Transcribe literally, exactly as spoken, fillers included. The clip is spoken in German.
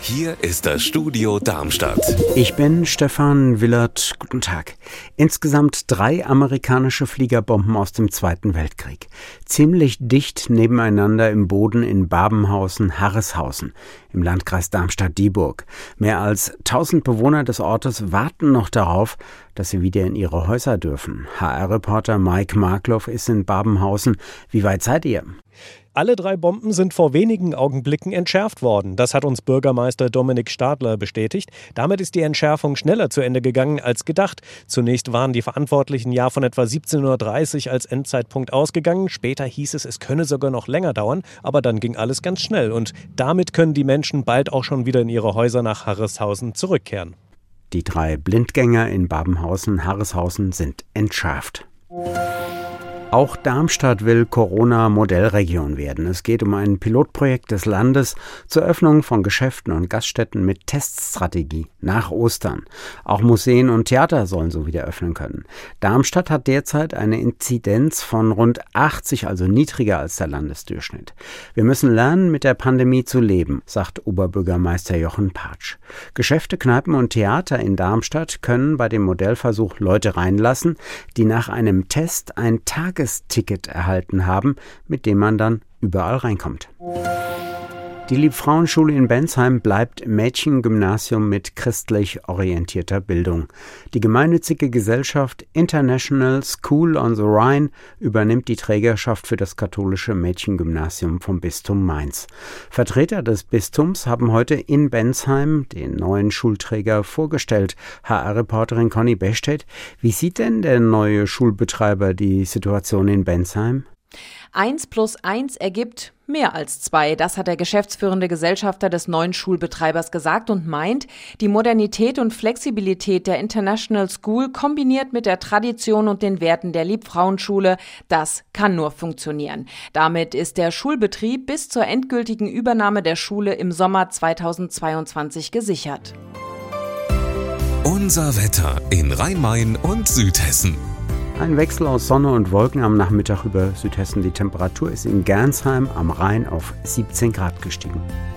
Hier ist das Studio Darmstadt. Ich bin Stefan Willert. Guten Tag. Insgesamt drei amerikanische Fliegerbomben aus dem Zweiten Weltkrieg. Ziemlich dicht nebeneinander im Boden in Babenhausen-Harreshausen im Landkreis Darmstadt-Dieburg. Mehr als tausend Bewohner des Ortes warten noch darauf, dass sie wieder in ihre Häuser dürfen. H R-Reporter Mike Markloff ist in Babenhausen. Wie weit seid ihr? Alle drei Bomben sind vor wenigen Augenblicken entschärft worden. Das hat uns Bürgermeister Dominik Stadler bestätigt. Damit ist die Entschärfung schneller zu Ende gegangen als gedacht. Zunächst waren die Verantwortlichen ja von etwa siebzehn Uhr dreißig als Endzeitpunkt ausgegangen. Später hieß es, es könne sogar noch länger dauern. Aber dann ging alles ganz schnell. Und damit können die Menschen bald auch schon wieder in ihre Häuser nach Harreshausen zurückkehren. Die drei Blindgänger in Babenhausen-Harreshausen sind entschärft. Auch Darmstadt will Corona-Modellregion werden. Es geht um ein Pilotprojekt des Landes zur Öffnung von Geschäften und Gaststätten mit Teststrategie nach Ostern. Auch Museen und Theater sollen so wieder öffnen können. Darmstadt hat derzeit eine Inzidenz von rund achtzig, also niedriger als der Landesdurchschnitt. Wir müssen lernen, mit der Pandemie zu leben, sagt Oberbürgermeister Jochen Patsch. Geschäfte, Kneipen und Theater in Darmstadt können bei dem Modellversuch Leute reinlassen, die nach einem Test ein Tag Ticket erhalten haben, mit dem man dann überall reinkommt. Die Liebfrauenschule in Bensheim bleibt Mädchengymnasium mit christlich orientierter Bildung. Die gemeinnützige Gesellschaft International School on the Rhine übernimmt die Trägerschaft für das katholische Mädchengymnasium vom Bistum Mainz. Vertreter des Bistums haben heute in Bensheim den neuen Schulträger vorgestellt. H R-Reporterin Conny Bestedt, wie sieht denn der neue Schulbetreiber die Situation in Bensheim? Eins plus eins ergibt mehr als zwei. Das hat der geschäftsführende Gesellschafter des neuen Schulbetreibers gesagt und meint, die Modernität und Flexibilität der International School kombiniert mit der Tradition und den Werten der Liebfrauenschule, das kann nur funktionieren. Damit ist der Schulbetrieb bis zur endgültigen Übernahme der Schule im Sommer zweitausendzweiundzwanzig gesichert. Unser Wetter in Rhein-Main und Südhessen. Ein Wechsel aus Sonne und Wolken am Nachmittag über Südhessen. Die Temperatur ist in Gernsheim am Rhein auf siebzehn Grad gestiegen.